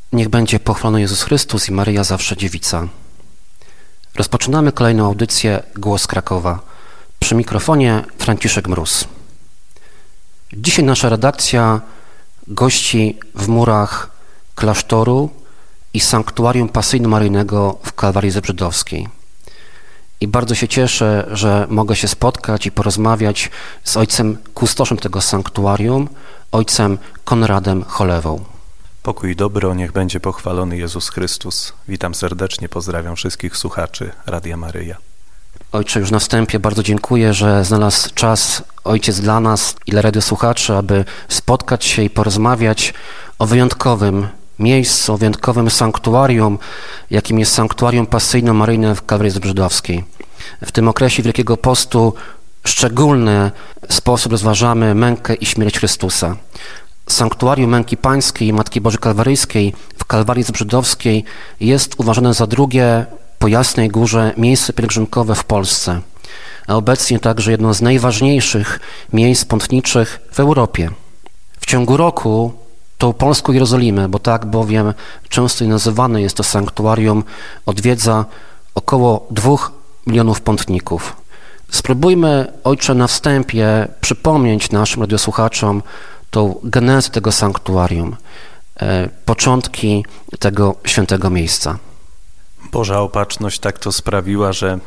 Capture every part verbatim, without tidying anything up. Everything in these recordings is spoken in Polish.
Niech będzie pochwalony Jezus Chrystus i Maryja zawsze dziewica. Rozpoczynamy kolejną audycję Głos Krakowa. Przy mikrofonie Franciszek Mróz. Dzisiaj nasza redakcja gości w murach klasztoru i sanktuarium pasyjno-maryjnego w Kalwarii Zebrzydowskiej. I bardzo się cieszę, że mogę się spotkać i porozmawiać z ojcem kustoszem tego sanktuarium, ojcem Konradem Cholewą. Pokój dobro, niech będzie pochwalony Jezus Chrystus. Witam serdecznie, pozdrawiam wszystkich słuchaczy Radia Maryja. Ojcze, już na wstępie bardzo dziękuję, że znalazł czas Ojciec dla nas i dla radiosłuchaczy, aby spotkać się i porozmawiać o wyjątkowym miejscu, o wyjątkowym sanktuarium, jakim jest sanktuarium pasyjno-maryjne w Kalwarii Zebrzydowskiej. W tym okresie Wielkiego Postu w szczególny sposób rozważamy mękę i śmierć Chrystusa. Sanktuarium Męki Pańskiej i Matki Bożej Kalwaryjskiej w Kalwarii Zebrzydowskiej jest uważane za drugie po Jasnej Górze miejsce pielgrzymkowe w Polsce, a obecnie także jedno z najważniejszych miejsc pątniczych w Europie. W ciągu roku tą polską Jerozolimę, bo tak bowiem często i nazywane jest to sanktuarium, odwiedza około dwóch milionów pątników. Spróbujmy, Ojcze, na wstępie przypomnieć naszym radiosłuchaczom tą genezę tego sanktuarium, e, początki tego świętego miejsca. Boża opatrzność tak to sprawiła, że,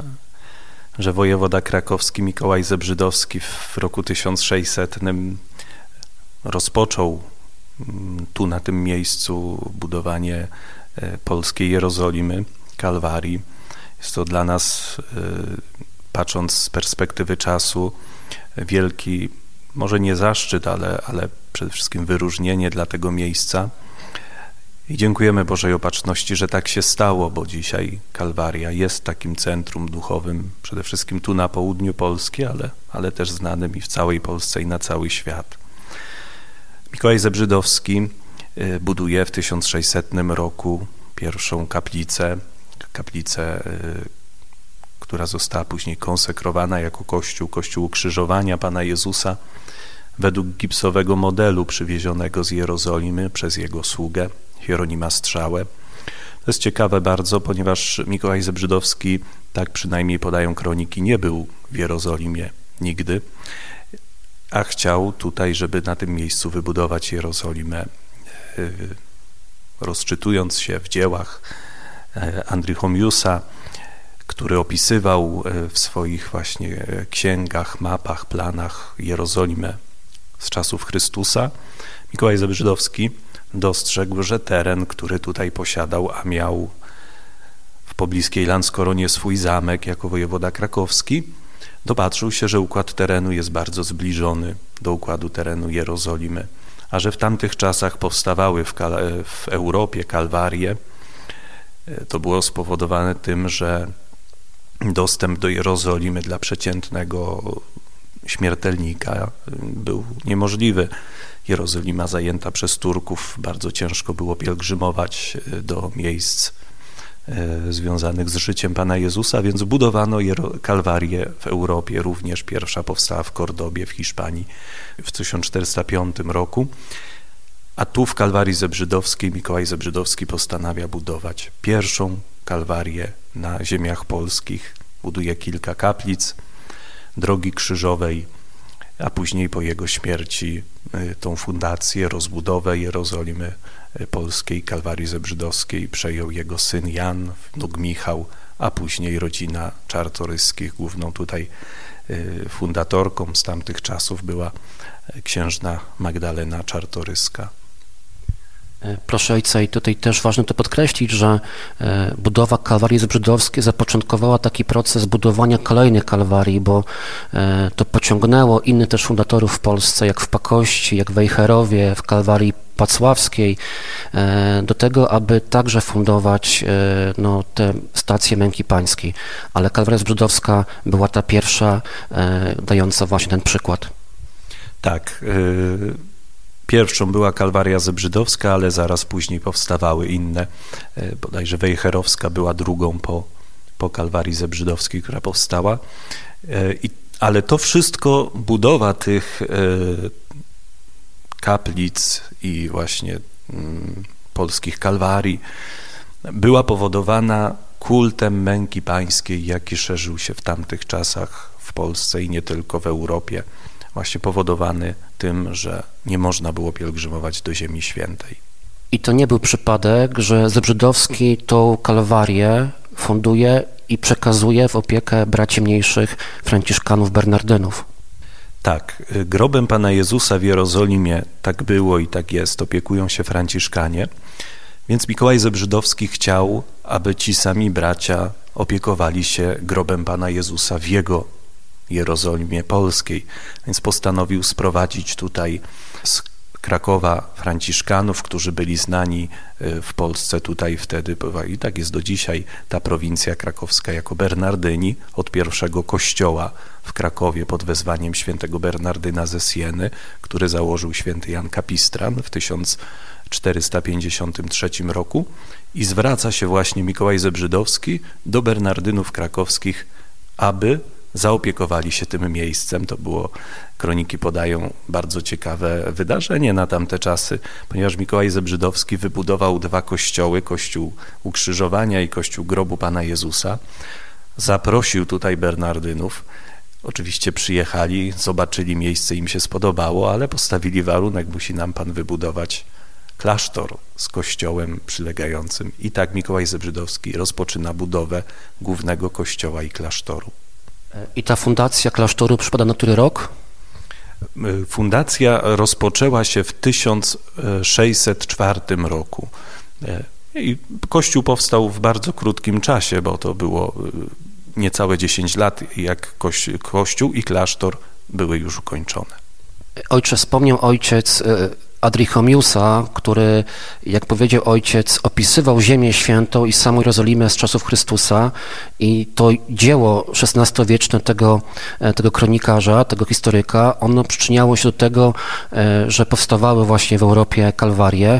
że wojewoda krakowski Mikołaj Zebrzydowski w roku tysiąc sześćsetnym rozpoczął tu na tym miejscu budowanie polskiej Jerozolimy, Kalwarii. Jest to dla nas, patrząc z perspektywy czasu, wielki, może nie zaszczyt, ale, ale przede wszystkim wyróżnienie dla tego miejsca. I dziękujemy Bożej Opatrzności, że tak się stało, bo dzisiaj Kalwaria jest takim centrum duchowym, przede wszystkim tu na południu Polski, ale, ale też znanym i w całej Polsce i na cały świat. Mikołaj Zebrzydowski buduje w tysiąc sześćsetnym roku pierwszą kaplicę, kaplicę, która została później konsekrowana jako kościół, kościół ukrzyżowania Pana Jezusa według gipsowego modelu przywiezionego z Jerozolimy przez jego sługę Hieronima Strzałę. To jest ciekawe bardzo, ponieważ Mikołaj Zebrzydowski, tak przynajmniej podają kroniki, nie był w Jerozolimie nigdy, a chciał tutaj, żeby na tym miejscu wybudować Jerozolimę, rozczytując się w dziełach Andrychomiusa, który opisywał w swoich właśnie księgach, mapach, planach Jerozolimę z czasów Chrystusa. Mikołaj Zebrzydowski dostrzegł, że teren, który tutaj posiadał, a miał w pobliskiej Landskoronie swój zamek jako wojewoda krakowski, dopatrzył się, że układ terenu jest bardzo zbliżony do układu terenu Jerozolimy, a że w tamtych czasach powstawały w, Kal- w Europie kalwarie. To było spowodowane tym, że dostęp do Jerozolimy dla przeciętnego śmiertelnika był niemożliwy. Jerozolima zajęta przez Turków, bardzo ciężko było pielgrzymować do miejsc związanych z życiem Pana Jezusa, więc budowano kalwarię w Europie, również pierwsza powstała w Kordobie w Hiszpanii w tysiąc czterysta piątym roku, a tu w Kalwarii Zebrzydowskiej Mikołaj Zebrzydowski postanawia budować pierwszą kalwarię na ziemiach polskich. Buduje kilka kaplic, drogi krzyżowej, a później po jego śmierci tą fundację, rozbudowę Jerozolimy Polskiej, Kalwarii Zebrzydowskiej przejął jego syn Jan, wnuk Michał, a później rodzina Czartoryskich. Główną tutaj fundatorką z tamtych czasów była księżna Magdalena Czartoryska. Proszę Ojca, i tutaj też ważne to podkreślić, że budowa Kalwarii Zebrzydowskiej zapoczątkowała taki proces budowania kolejnych kalwarii, bo to pociągnęło innych też fundatorów w Polsce, jak w Pakości, jak w Wejherowie, w Kalwarii Pacławskiej, do tego, aby także fundować no, te stacje Męki Pańskiej. Ale Kalwaria Zebrzydowska była ta pierwsza, dająca właśnie ten przykład. Tak. Y- Pierwszą była Kalwaria Zebrzydowska, ale zaraz później powstawały inne. Bodajże Wejherowska była drugą po, po Kalwarii Zebrzydowskiej, która powstała. I, ale to wszystko, budowa tych kaplic i właśnie polskich Kalwarii, była powodowana kultem męki pańskiej, jaki szerzył się w tamtych czasach w Polsce i nie tylko w Europie, właśnie powodowany tym, że nie można było pielgrzymować do Ziemi Świętej. I to nie był przypadek, że Zebrzydowski tą Kalwarię funduje i przekazuje w opiekę braci mniejszych franciszkanów bernardynów. Tak, grobem Pana Jezusa w Jerozolimie tak było i tak jest, opiekują się Franciszkanie, więc Mikołaj Zebrzydowski chciał, aby ci sami bracia opiekowali się grobem Pana Jezusa w jego Jerozolimie Polskiej, więc postanowił sprowadzić tutaj z Krakowa Franciszkanów, którzy byli znani w Polsce tutaj wtedy, i tak jest do dzisiaj, ta prowincja krakowska jako Bernardyni, od pierwszego kościoła w Krakowie pod wezwaniem świętego Bernardyna ze Sieny, który założył święty Jan Kapistran w tysiąc czterysta pięćdziesiątym trzecim roku, i zwraca się właśnie Mikołaj Zebrzydowski do Bernardynów krakowskich, aby zaopiekowali się tym miejscem. To było, kroniki podają, bardzo ciekawe wydarzenie na tamte czasy, ponieważ Mikołaj Zebrzydowski wybudował dwa kościoły, kościół Ukrzyżowania i kościół Grobu Pana Jezusa. Zaprosił tutaj Bernardynów. Oczywiście przyjechali, zobaczyli miejsce, im się spodobało, ale postawili warunek: musi nam Pan wybudować klasztor z kościołem przylegającym. I tak Mikołaj Zebrzydowski rozpoczyna budowę głównego kościoła i klasztoru. I ta fundacja klasztoru przypada na który rok? Fundacja rozpoczęła się w tysiąc sześćset czwartym roku. I kościół powstał w bardzo krótkim czasie, bo to było niecałe dziesięć lat, jak kościół i klasztor były już ukończone. Ojcze, wspomniał ojciec Adrichomiusa, który, jak powiedział ojciec, opisywał Ziemię Świętą i samą Jerozolimę z czasów Chrystusa, i to dzieło szesnastowieczne tego, tego kronikarza, tego historyka, ono przyczyniało się do tego, że powstawały właśnie w Europie Kalwarie,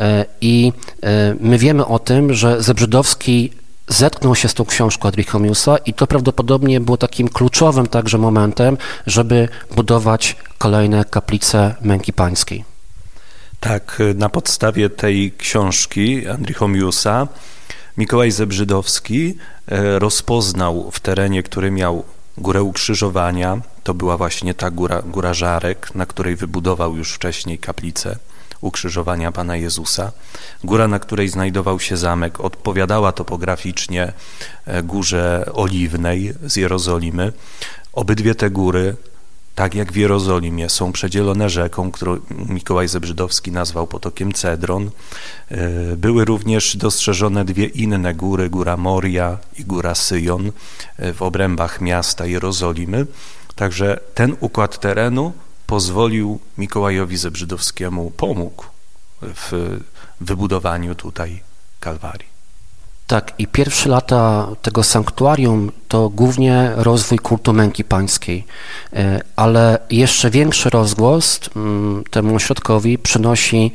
i my wiemy o tym, że Zebrzydowski zetknął się z tą książką Adrichomiusa i to prawdopodobnie było takim kluczowym także momentem, żeby budować kolejne kaplice męki pańskiej. Tak, na podstawie tej książki Adrichomiusa Mikołaj Zebrzydowski rozpoznał w terenie, który miał Górę Ukrzyżowania, to była właśnie ta góra, góra Żarek, na której wybudował już wcześniej kaplicę Ukrzyżowania Pana Jezusa. Góra, na której znajdował się zamek, odpowiadała topograficznie Górze Oliwnej z Jerozolimy. Obydwie te góry, tak jak w Jerozolimie, są przedzielone rzeką, którą Mikołaj Zebrzydowski nazwał potokiem Cedron. Były również dostrzeżone dwie inne góry, góra Moria i góra Syjon, w obrębach miasta Jerozolimy. Także ten układ terenu pozwolił Mikołajowi Zebrzydowskiemu, pomógł w wybudowaniu tutaj Kalwarii. Tak, i pierwsze lata tego sanktuarium to głównie rozwój kultu męki pańskiej, ale jeszcze większy rozgłos temu ośrodkowi przynosi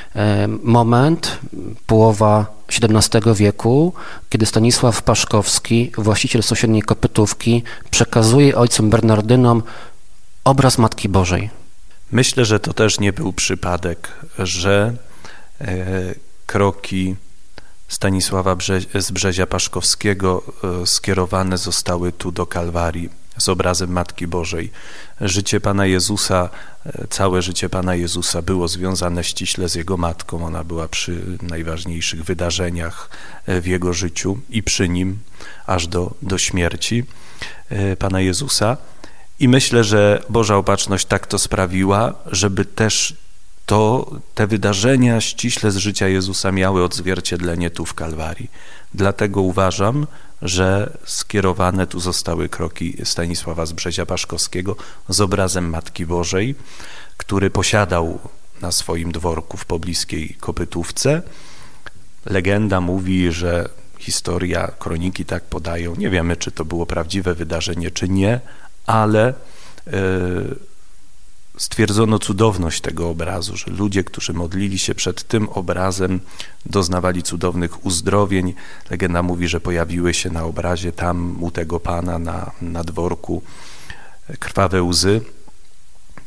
moment, połowa siedemnastego wieku, kiedy Stanisław Paszkowski, właściciel sąsiedniej Kopytówki, przekazuje ojcom Bernardynom obraz Matki Bożej. Myślę, że to też nie był przypadek, że kroki Stanisława Brze- z Brzezia Paszkowskiego skierowane zostały tu do Kalwarii z obrazem Matki Bożej. Życie Pana Jezusa, całe życie Pana Jezusa było związane ściśle z Jego Matką. Ona była przy najważniejszych wydarzeniach w Jego życiu i przy Nim aż do, do śmierci Pana Jezusa. I myślę, że Boża Opatrzność tak to sprawiła, żeby też to te wydarzenia ściśle z życia Jezusa miały odzwierciedlenie tu w Kalwarii. Dlatego uważam, że skierowane tu zostały kroki Stanisława z Brzezia Paszkowskiego z obrazem Matki Bożej, który posiadał na swoim dworku w pobliskiej Kopytówce. Legenda mówi, że historia, kroniki tak podają, nie wiemy, czy to było prawdziwe wydarzenie, czy nie, ale yy, stwierdzono cudowność tego obrazu, że ludzie, którzy modlili się przed tym obrazem, doznawali cudownych uzdrowień. Legenda mówi, że pojawiły się na obrazie tam u tego pana na, na dworku krwawe łzy.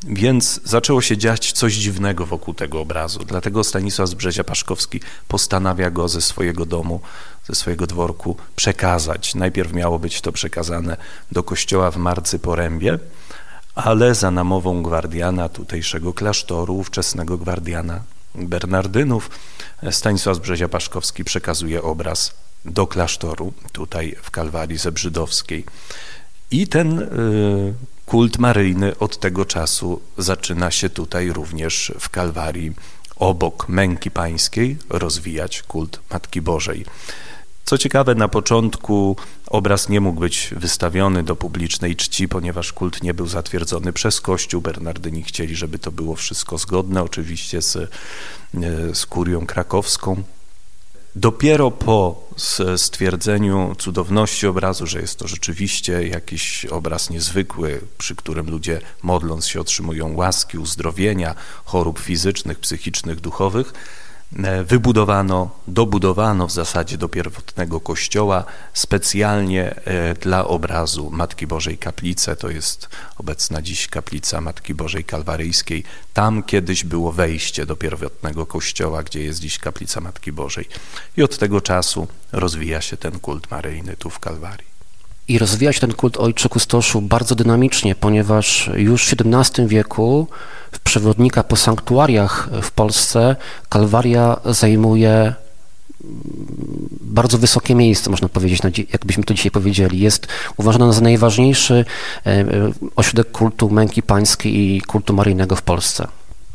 Więc zaczęło się dziać coś dziwnego wokół tego obrazu. Dlatego Stanisław z Brzezia-Paszkowski postanawia go ze swojego domu, ze swojego dworku przekazać. Najpierw miało być to przekazane do kościoła w Marcyporębie, ale za namową gwardiana tutejszego klasztoru, ówczesnego gwardiana Bernardynów, Stanisław z Brzezia-Paszkowski przekazuje obraz do klasztoru tutaj w Kalwarii Zebrzydowskiej. I ten y, kult maryjny od tego czasu zaczyna się tutaj również w Kalwarii obok Męki Pańskiej rozwijać kult Matki Bożej. Co ciekawe, na początku obraz nie mógł być wystawiony do publicznej czci, ponieważ kult nie był zatwierdzony przez Kościół. Bernardyni chcieli, żeby to było wszystko zgodne, oczywiście z, z kurią krakowską. Dopiero po stwierdzeniu cudowności obrazu, że jest to rzeczywiście jakiś obraz niezwykły, przy którym ludzie modląc się otrzymują łaski, uzdrowienia, chorób fizycznych, psychicznych, duchowych, wybudowano, dobudowano w zasadzie do pierwotnego kościoła specjalnie dla obrazu Matki Bożej kaplicę. To jest obecna dziś kaplica Matki Bożej Kalwaryjskiej. Tam kiedyś było wejście do pierwotnego kościoła, gdzie jest dziś kaplica Matki Bożej. I od tego czasu rozwija się ten kult maryjny tu w Kalwarii. I rozwija się ten kult Ojcze Kustoszu bardzo dynamicznie, ponieważ już w siedemnastym wieku w przewodnika po sanktuariach w Polsce Kalwaria zajmuje bardzo wysokie miejsce, można powiedzieć, jakbyśmy to dzisiaj powiedzieli. Jest uważana za najważniejszy ośrodek kultu Męki Pańskiej i kultu maryjnego w Polsce.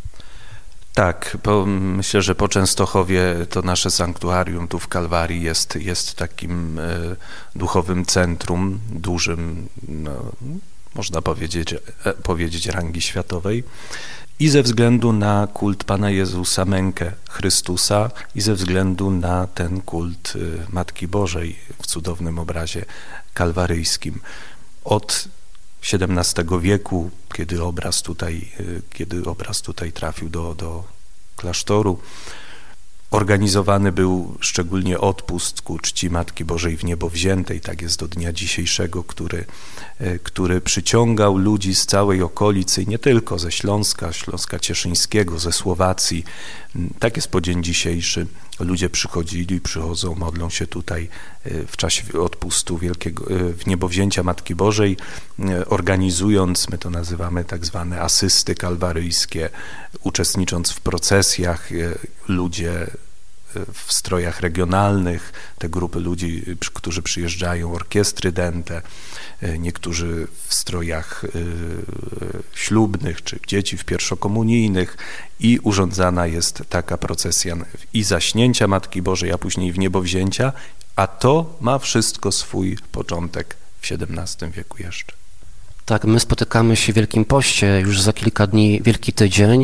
Tak, bo myślę, że po Częstochowie to nasze sanktuarium tu w Kalwarii jest, jest takim e, duchowym centrum, dużym, no, można powiedzieć, e, powiedzieć rangi światowej. I ze względu na kult Pana Jezusa, mękę Chrystusa i ze względu na ten kult e, Matki Bożej w cudownym obrazie kalwaryjskim. Od siedemnastego wieku, kiedy obraz tutaj, kiedy obraz tutaj trafił do, do klasztoru, organizowany był szczególnie odpust ku czci Matki Bożej w niebo wziętej, tak jest do dnia dzisiejszego, który, który przyciągał ludzi z całej okolicy, nie tylko ze Śląska, Śląska Cieszyńskiego, ze Słowacji. Tak jest po dzień dzisiejszy. Ludzie przychodzili, przychodzą, modlą się tutaj w czasie odpustu wielkiego, w niebowzięcia Matki Bożej, organizując, my to nazywamy tak zwane asysty kalwaryjskie, uczestnicząc w procesjach, ludzie w strojach regionalnych, te grupy ludzi, którzy przyjeżdżają, orkiestry dęte, niektórzy w strojach ślubnych, czy dzieci w pierwszokomunijnych i urządzana jest taka procesja i zaśnięcia Matki Bożej, a później w niebowzięcia, a to ma wszystko swój początek w siedemnastym wieku jeszcze. Tak, my spotykamy się w Wielkim Poście, już za kilka dni Wielki Tydzień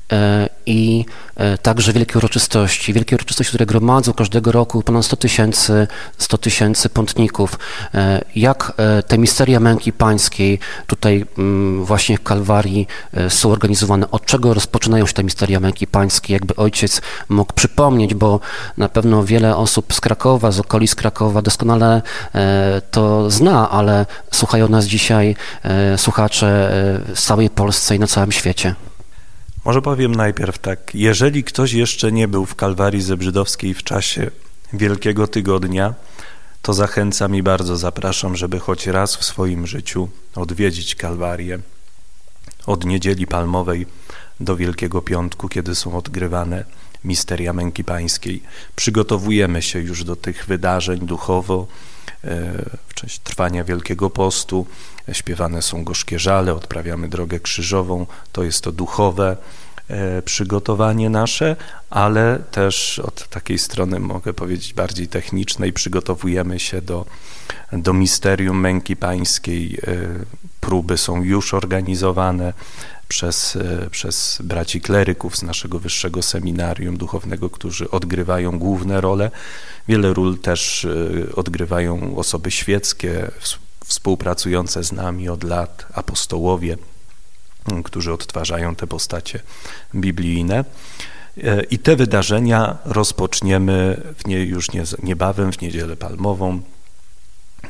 i także wielkie uroczystości. Wielkie uroczystości, które gromadzą każdego roku ponad sto tysięcy, sto tysięcy pątników. Jak te misteria Męki Pańskiej tutaj właśnie w Kalwarii są organizowane? Od czego rozpoczynają się te misteria Męki Pańskiej? Jakby ojciec mógł przypomnieć, bo na pewno wiele osób z Krakowa, z okolic Krakowa doskonale to zna, ale słuchają nas dzisiaj słuchacze w całej Polsce i na całym świecie. Może powiem najpierw tak, jeżeli ktoś jeszcze nie był w Kalwarii Zebrzydowskiej w czasie Wielkiego Tygodnia, to zachęcam i bardzo zapraszam, żeby choć raz w swoim życiu odwiedzić Kalwarię od Niedzieli Palmowej do Wielkiego Piątku, kiedy są odgrywane misteria Męki Pańskiej. Przygotowujemy się już do tych wydarzeń duchowo, w czasie trwania Wielkiego Postu, śpiewane są gorzkie żale, odprawiamy drogę krzyżową, to jest to duchowe przygotowanie nasze, ale też od takiej strony, mogę powiedzieć, bardziej technicznej, przygotowujemy się do, do misterium Męki Pańskiej. Próby są już organizowane przez, przez braci kleryków z naszego wyższego seminarium duchownego, którzy odgrywają główne role. Wiele ról też odgrywają osoby świeckie, współpracujące z nami od lat, apostołowie, którzy odtwarzają te postacie biblijne. I te wydarzenia rozpoczniemy w nie, już nie, niebawem, w Niedzielę Palmową.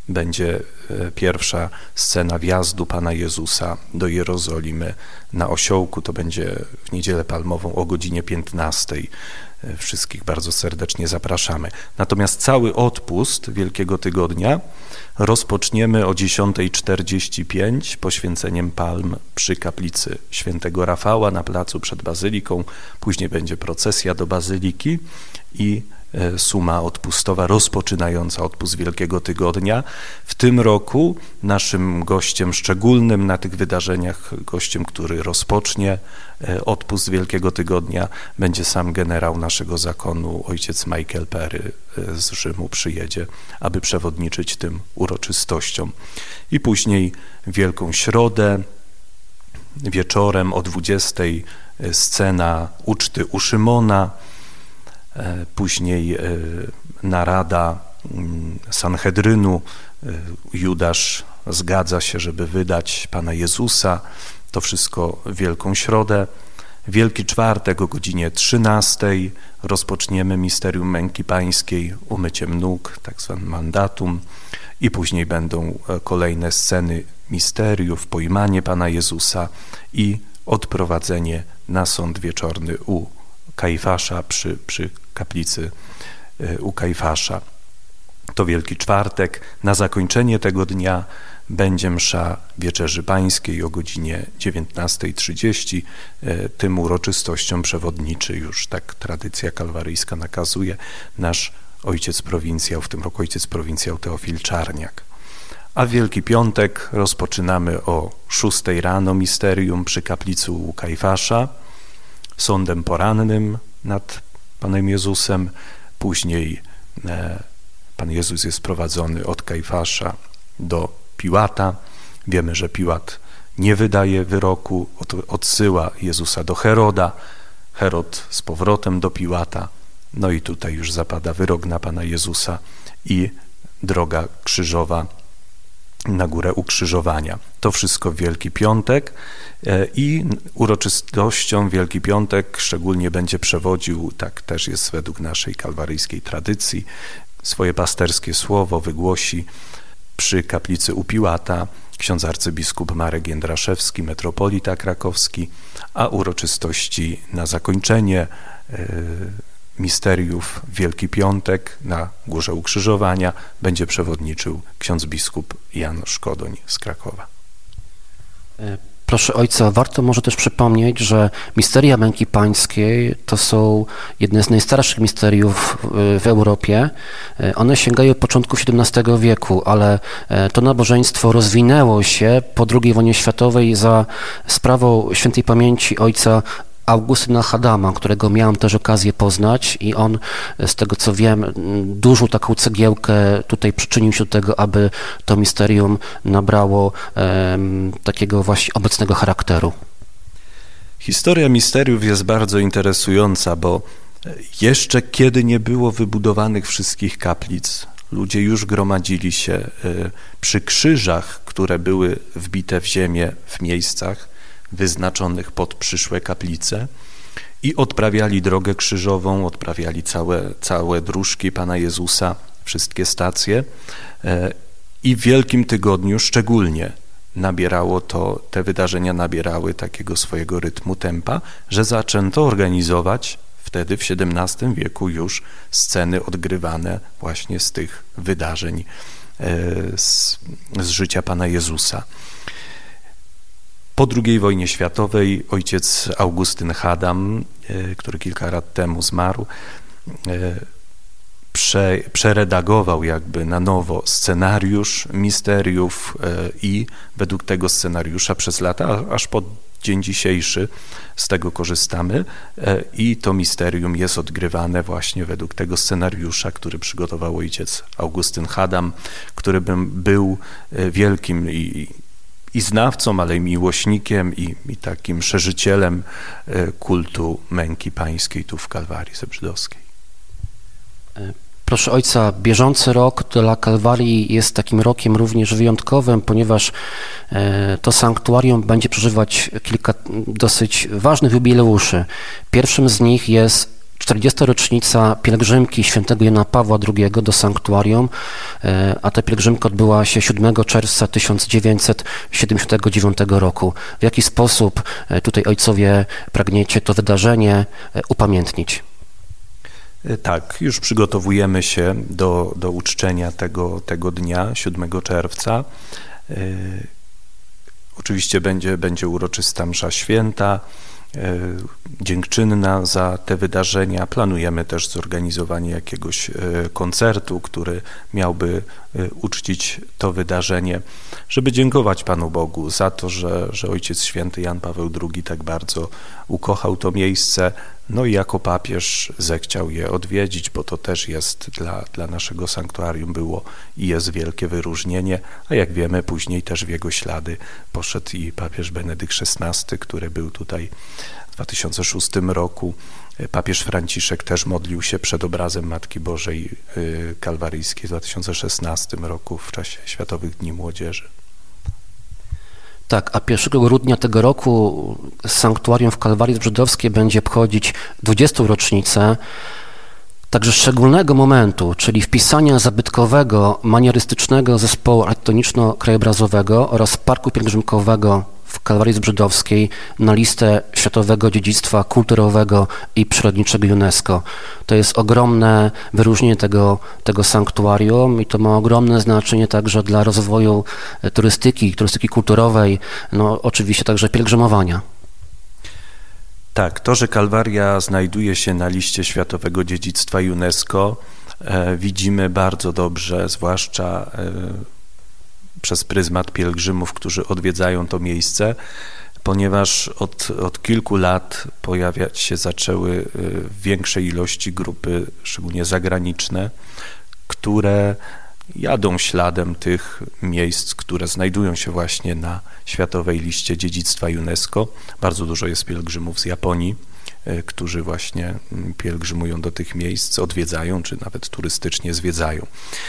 będzie pierwsza scena wjazdu Pana Jezusa do Jerozolimy na osiołku. To będzie w Niedzielę Palmową o godzinie piętnastej. Wszystkich bardzo serdecznie zapraszamy. Natomiast cały odpust Wielkiego Tygodnia rozpoczniemy o dziesiąta czterdzieści pięć poświęceniem palm przy kaplicy świętego Rafała na placu przed Bazyliką. Później będzie procesja do Bazyliki i suma odpustowa rozpoczynająca odpust Wielkiego Tygodnia. W tym roku naszym gościem szczególnym na tych wydarzeniach, gościem, który rozpocznie odpust Wielkiego Tygodnia, będzie sam generał naszego zakonu, ojciec Michael Perry z Rzymu przyjedzie, aby przewodniczyć tym uroczystościom. I później Wielką Środę wieczorem o dwudziestej scena uczty u Szymona, później narada Sanhedrynu. Judasz zgadza się, żeby wydać Pana Jezusa. To wszystko w Wielką Środę. Wielki Czwartek o godzinie trzynastej rozpoczniemy misterium męki pańskiej, umyciem nóg, tak zwane mandatum, i później będą kolejne sceny misteriów, pojmanie Pana Jezusa i odprowadzenie na sąd wieczorny u Kajfasza, przy, przy kaplicy u Kajfasza. To Wielki Czwartek. Na zakończenie tego dnia będzie msza Wieczerzy Pańskiej o godzinie dziewiętnastej trzydzieści. Tym uroczystościom przewodniczy, już tak tradycja kalwaryjska nakazuje, nasz ojciec prowincjał, w tym roku ojciec prowincjał Teofil Czarniak. A w Wielki Piątek rozpoczynamy o szóstej rano misterium przy kaplicy u Kajfasza, sądem porannym nad Panem Jezusem. Później e, Pan Jezus jest prowadzony od Kajfasza do Piłata. Wiemy, że Piłat nie wydaje wyroku, od, odsyła Jezusa do Heroda. Herod z powrotem do Piłata. No i tutaj już zapada wyrok na Pana Jezusa i droga krzyżowa na górę ukrzyżowania. To wszystko w Wielki Piątek i uroczystością Wielki Piątek szczególnie będzie przewodził, tak też jest według naszej kalwaryjskiej tradycji, swoje pasterskie słowo wygłosi przy kaplicy u Piłata ksiądz arcybiskup Marek Jędraszewski, metropolita krakowski, a uroczystości na zakończenie misteriów Wielki Piątek na Górze Ukrzyżowania będzie przewodniczył ksiądz biskup Jan Szkodoń z Krakowa. Proszę ojca, warto może też przypomnieć, że misteria męki pańskiej to są jedne z najstarszych misteriów w Europie. One sięgają początku siedemnastego wieku, ale to nabożeństwo rozwinęło się po drugiej wojnie światowej za sprawą świętej pamięci ojca Augustyna Hadama, którego miałem też okazję poznać, i on, z tego co wiem, dużą taką cegiełkę tutaj przyczynił się do tego, aby to misterium nabrało um, takiego właśnie obecnego charakteru. Historia misteriów jest bardzo interesująca, bo jeszcze kiedy nie było wybudowanych wszystkich kaplic, ludzie już gromadzili się przy krzyżach, które były wbite w ziemię w miejscach wyznaczonych pod przyszłe kaplice i odprawiali drogę krzyżową, odprawiali całe, całe dróżki Pana Jezusa, wszystkie stacje, i w Wielkim Tygodniu szczególnie nabierało to, te wydarzenia nabierały takiego swojego rytmu, tempa, że zaczęto organizować wtedy w siedemnastym wieku już sceny odgrywane właśnie z tych wydarzeń z, z życia Pana Jezusa. Po drugiej wojnie światowej ojciec Augustyn Hadam, który kilka lat temu zmarł, prze, przeredagował jakby na nowo scenariusz misteriów i według tego scenariusza przez lata, aż po dzień dzisiejszy z tego korzystamy i to misterium jest odgrywane właśnie według tego scenariusza, który przygotował ojciec Augustyn Hadam, który był wielkim i i znawcą, ale i miłośnikiem i, i takim szerzycielem kultu męki pańskiej tu w Kalwarii Zebrzydowskiej. Proszę ojca, bieżący rok dla Kalwarii jest takim rokiem również wyjątkowym, ponieważ to sanktuarium będzie przeżywać kilka dosyć ważnych jubileuszy. Pierwszym z nich jest czterdziesta rocznica pielgrzymki świętego Jana Pawła drugiego do sanktuarium, a ta pielgrzymka odbyła się siódmego czerwca tysiąc dziewięćset siedemdziesiątego dziewiątego roku. W jaki sposób tutaj ojcowie pragniecie to wydarzenie upamiętnić? Tak, już przygotowujemy się do, do uczczenia tego, tego dnia, siódmego czerwca. Oczywiście będzie, będzie uroczysta msza święta, dziękczynna za te wydarzenia. Planujemy też zorganizowanie jakiegoś koncertu, który miałby uczcić to wydarzenie, żeby dziękować Panu Bogu za to, że, że Ojciec Święty Jan Paweł drugi tak bardzo ukochał to miejsce, no i jako papież zechciał je odwiedzić, bo to też jest dla, dla naszego sanktuarium było i jest wielkie wyróżnienie, a jak wiemy później też w jego ślady poszedł i papież Benedykt szesnasty, który był tutaj w dwa tysiące szóstym roku. Papież Franciszek też modlił się przed obrazem Matki Bożej Kalwaryjskiej w dwa tysiące szesnastym roku w czasie Światowych Dni Młodzieży. Tak, a pierwszego grudnia tego roku sanktuarium w Kalwarii Żydowskiej będzie obchodzić dwudziestą rocznicę także szczególnego momentu, czyli wpisania zabytkowego, manierystycznego zespołu architektoniczno-krajobrazowego oraz parku pielgrzymkowego w Kalwarii Żydowskiej na listę Światowego Dziedzictwa Kulturowego i Przyrodniczego UNESCO. To jest ogromne wyróżnienie tego, tego sanktuarium i to ma ogromne znaczenie także dla rozwoju turystyki, turystyki kulturowej, no oczywiście także pielgrzymowania. Tak, to, że Kalwaria znajduje się na liście Światowego Dziedzictwa UNESCO, e, widzimy bardzo dobrze, zwłaszcza e, przez pryzmat pielgrzymów, którzy odwiedzają to miejsce, ponieważ od, od kilku lat pojawiać się zaczęły w większej ilości grupy, szczególnie zagraniczne, które jadą śladem tych miejsc, które znajdują się właśnie na Światowej Liście Dziedzictwa UNESCO. Bardzo dużo jest pielgrzymów z Japonii, którzy właśnie pielgrzymują do tych miejsc, odwiedzają, czy nawet turystycznie zwiedzają.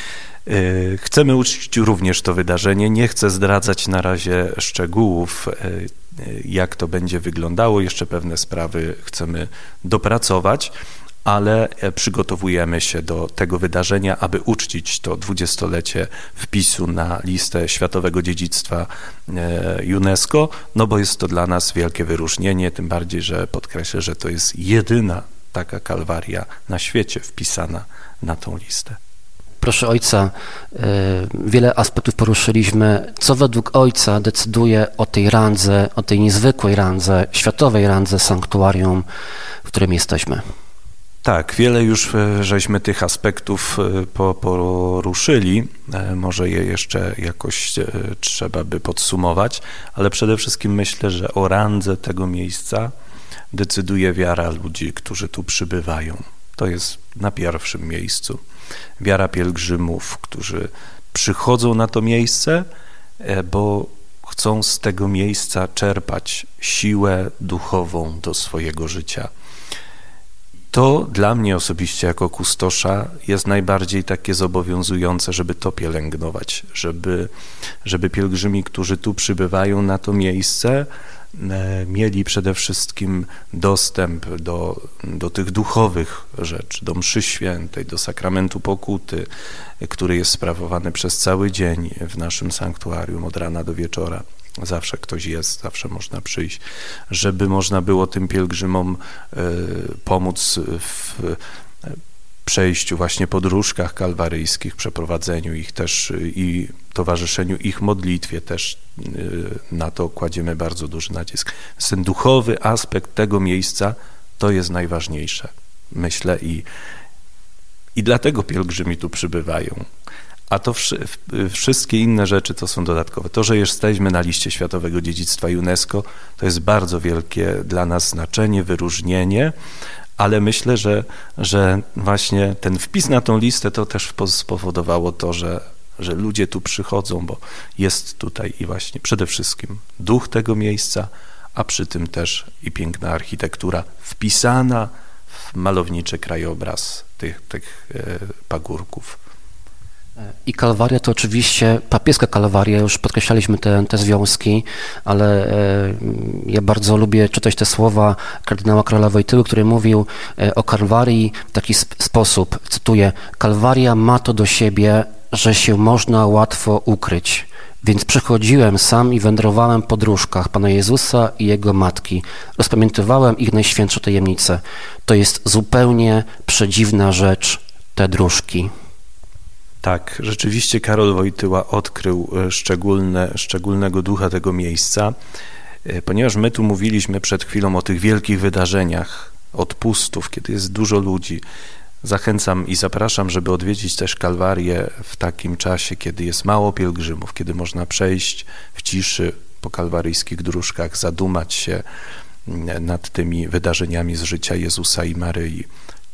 Chcemy uczcić również to wydarzenie. Nie chcę zdradzać na razie szczegółów, jak to będzie wyglądało. Jeszcze pewne sprawy chcemy dopracować, ale przygotowujemy się do tego wydarzenia, aby uczcić to dwudziestolecie wpisu na listę Światowego Dziedzictwa UNESCO, no bo jest to dla nas wielkie wyróżnienie, tym bardziej, że podkreślę, że to jest jedyna taka Kalwaria na świecie wpisana na tą listę. Proszę ojca, wiele aspektów poruszyliśmy. Co według ojca decyduje o tej randze, o tej niezwykłej randze, światowej randze sanktuarium, w którym jesteśmy? Tak, wiele już żeśmy tych aspektów poruszyli, może je jeszcze jakoś trzeba by podsumować, ale przede wszystkim myślę, że o randze tego miejsca decyduje wiara ludzi, którzy tu przybywają. To jest na pierwszym miejscu. Wiara pielgrzymów, którzy przychodzą na to miejsce, bo chcą z tego miejsca czerpać siłę duchową do swojego życia. To dla mnie osobiście jako kustosza jest najbardziej takie zobowiązujące, żeby to pielęgnować, żeby, żeby pielgrzymi, którzy tu przybywają na to miejsce, mieli przede wszystkim dostęp do, do tych duchowych rzeczy, do mszy świętej, do sakramentu pokuty, który jest sprawowany przez cały dzień w naszym sanktuarium od rana do wieczora. Zawsze ktoś jest, zawsze można przyjść, żeby można było tym pielgrzymom pomóc w przejściu właśnie podróżkach kalwaryjskich, przeprowadzeniu ich też i towarzyszeniu ich modlitwie też na to kładziemy bardzo duży nacisk. Ten duchowy aspekt tego miejsca to jest najważniejsze, myślę, i, i dlatego pielgrzymi tu przybywają. A to wszystkie inne rzeczy to są dodatkowe. To, że jesteśmy na liście Światowego Dziedzictwa UNESCO, to jest bardzo wielkie dla nas znaczenie, wyróżnienie, ale myślę, że, że właśnie ten wpis na tą listę to też spowodowało to, że, że ludzie tu przychodzą, bo jest tutaj i właśnie przede wszystkim duch tego miejsca, a przy tym też i piękna architektura wpisana w malowniczy krajobraz tych, tych pagórków. I Kalwaria to oczywiście papieska Kalwaria, już podkreślaliśmy te, te związki, ale e, ja bardzo lubię czytać te słowa kardynała Karola Wojtyły, który mówił e, o Kalwarii w taki sp- sposób, cytuję: Kalwaria ma to do siebie, że się można łatwo ukryć. Więc przychodziłem sam i wędrowałem po dróżkach Pana Jezusa i Jego Matki. Rozpamiętywałem ich najświętsze tajemnice. To jest zupełnie przedziwna rzecz, te dróżki. Tak, rzeczywiście Karol Wojtyła odkrył szczególne, szczególnego ducha tego miejsca, ponieważ my tu mówiliśmy przed chwilą o tych wielkich wydarzeniach, odpustów, kiedy jest dużo ludzi. Zachęcam i zapraszam, żeby odwiedzić też Kalwarię w takim czasie, kiedy jest mało pielgrzymów, kiedy można przejść w ciszy po kalwaryjskich dróżkach, zadumać się nad tymi wydarzeniami z życia Jezusa i Maryi.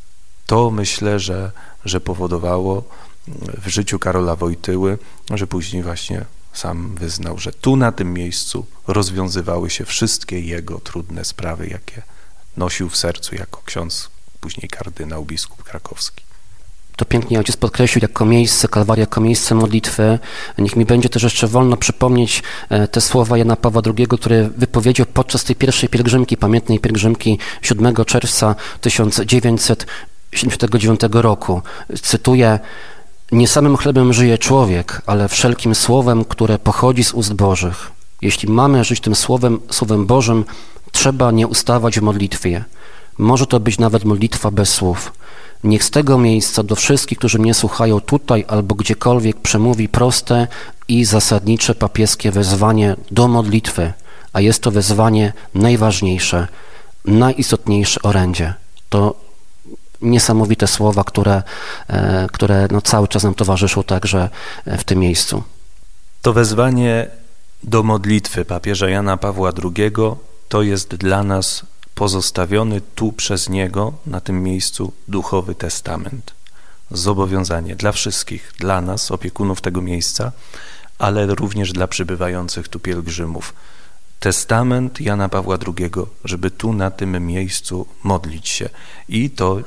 To myślę, że, że powodowało w życiu Karola Wojtyły, że później właśnie sam wyznał, że tu na tym miejscu rozwiązywały się wszystkie jego trudne sprawy, jakie nosił w sercu jako ksiądz, później kardynał, biskup krakowski. To pięknie ojciec podkreślił jako miejsce, Kalwaria jako miejsce modlitwy. Niech mi będzie też jeszcze wolno przypomnieć te słowa Jana Pawła drugiego, który wypowiedział podczas tej pierwszej pielgrzymki, pamiętnej pielgrzymki siódmego czerwca tysiąc dziewięćset siedemdziesiątego dziewiątego roku. Cytuję: nie samym chlebem żyje człowiek, ale wszelkim słowem, które pochodzi z ust Bożych. Jeśli mamy żyć tym słowem, słowem Bożym, trzeba nie ustawać w modlitwie. Może to być nawet modlitwa bez słów. Niech z tego miejsca do wszystkich, którzy mnie słuchają tutaj albo gdziekolwiek, przemówi proste i zasadnicze papieskie wezwanie do modlitwy, a jest to wezwanie najważniejsze, najistotniejsze orędzie. To niesamowite słowa, które, które no cały czas nam towarzyszą także w tym miejscu. To wezwanie do modlitwy papieża Jana Pawła drugiego to jest dla nas pozostawiony tu przez niego, na tym miejscu, duchowy testament. Zobowiązanie dla wszystkich, dla nas, opiekunów tego miejsca, ale również dla przybywających tu pielgrzymów. Testament Jana Pawła drugiego, żeby tu na tym miejscu modlić się. I to,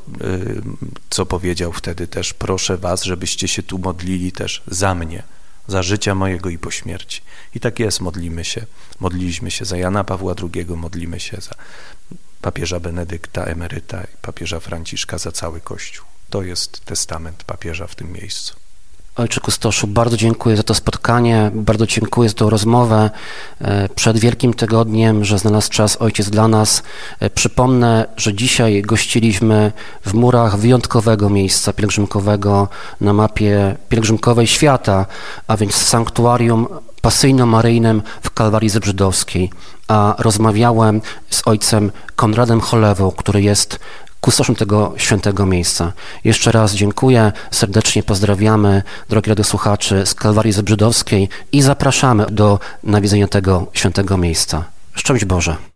co powiedział wtedy też: proszę was, żebyście się tu modlili też za mnie, za życia mojego i po śmierci. I tak jest, modlimy się. Modliliśmy się za Jana Pawła drugiego, modlimy się za papieża Benedykta emeryta i papieża Franciszka, za cały Kościół. To jest testament papieża w tym miejscu. Ojcze Kustoszu, bardzo dziękuję za to spotkanie, bardzo dziękuję za tę rozmowę przed Wielkim Tygodniem, że znalazł czas Ojciec dla nas. Przypomnę, że dzisiaj gościliśmy w murach wyjątkowego miejsca pielgrzymkowego na mapie pielgrzymkowej świata, a więc w sanktuarium pasyjno-maryjnym w Kalwarii Zebrzydowskiej, a rozmawiałem z ojcem Konradem Cholewą, który jest kustoszem tego świętego miejsca. Jeszcze raz dziękuję, serdecznie pozdrawiamy, drogi radiosłuchaczy, z Kalwarii Zebrzydowskiej i zapraszamy do nawiedzenia tego świętego miejsca. Szczęść Boże.